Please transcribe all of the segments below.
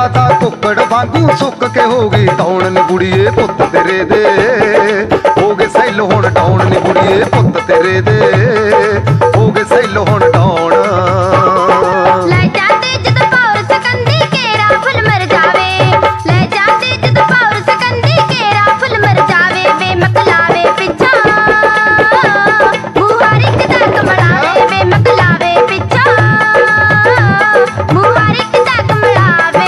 ਤਾਂ ਕੁੱਕੜ ਵਾਂਗੂ ਸੁੱਕ ਕੇ ਹੋ ਗਈ ਡਾਉਣ ਨੀ ਕੁੜੀਏ ਪੁੱਤ ਤੇਰੇ ਦੇ, ਹੋ ਗਏ ਸੈਲ ਹੁਣ ਡਾਉਣ ਨੀ ਕੁੜੀਏ ਪੁੱਤ ਤੇਰੇ ਦੇ, ਹੋ ਗਏ ਸੈਲ ਹੁਣ ਡਾਉਣ। ਲੈ ਜਾਂਦੇ ਜਦ ਪੌਰ ਸਕੰਦੀ ਕੇਰਾ ਫੁੱਲ ਮਰ ਜਾਵੇ, ਲੈ ਜਾਂਦੇ ਜਦ ਪੌਰ ਸਕੰਦੀ ਕੇਰਾ ਫੁੱਲ ਮਰ ਜਾਵੇ ਵੇ ਮਕਲਾਵੇ ਪਿੱਛਾ, ਮੂੰਹ ਹਰ ਇੱਕ ਦਾ ਕਮਲਾਵੇ ਵੇ ਮਕਲਾਵੇ ਪਿੱਛਾ, ਮੂੰਹ ਹਰ ਇੱਕ ਦਾ ਕਮਲਾਵੇ।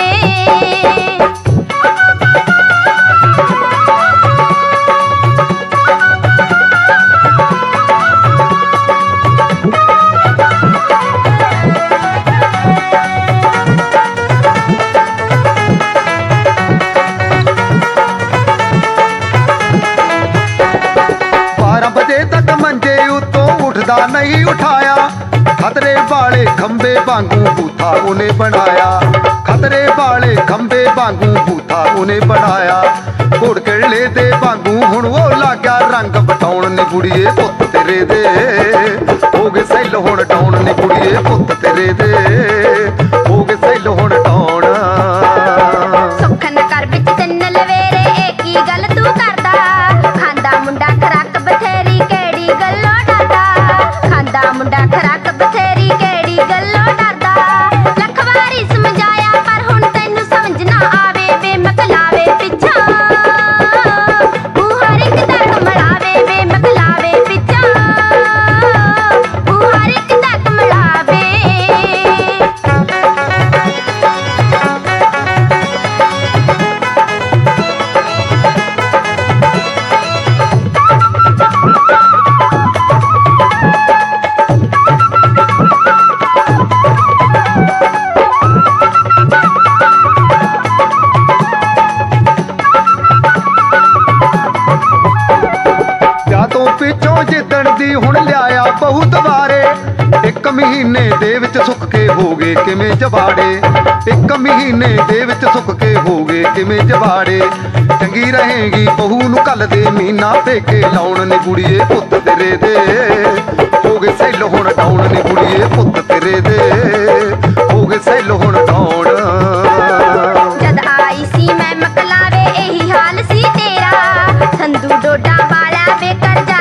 नहीं उठाया खतरे वाले खंबे वांगू बूथा उन्हें बनाया, खतरे वाले खंबे वांगू बूथा उन्हें बनाया, घोड़ किले दे वांगू हुण वो लाग्या रंग बटाउण नी कुड़िए पुत्त तेरे दे, हो गए सैल हुण डाउण नी कुड़िए पुत्त तेरे दे, हो गए सैल हुण डाउण। सुख न कर विच तिन्न लवेरे एक ही गल तू करदा, खांदा मुंडा खराक बथेरी केड़ी गल्लों डरदा, खांदा मुंडा खराक बथेरी केड़ी गल्लों डरदा, लख वारी समझाया पर हुण तैनू समझ ना आवे वे मकलावे पिछा, मुंह हर एक दा कमलावे वे मकलावे पिछा, मुंह हर एक दा कमलावे। पिछों जिदण दी हुण लियाया बहु दवारे, एक महीने दे विच सुख के हो गए किवें जवाड़े, एक महीने दे विच सुख के हो गए किवें जवाड़े, चंगी रहेगी बहू नूं कल दे मीना पेके लाउण नी कुड़िए पुत्त तेरे दे, हो गए सैल हुण डाउण नी कुड़िए पुत्त तेरे दे, हो गए सैल हुण डाउण। जद आई सी मैं मकलावे एही हाल सी तेरा, संधू डोडा वाला वे कर जा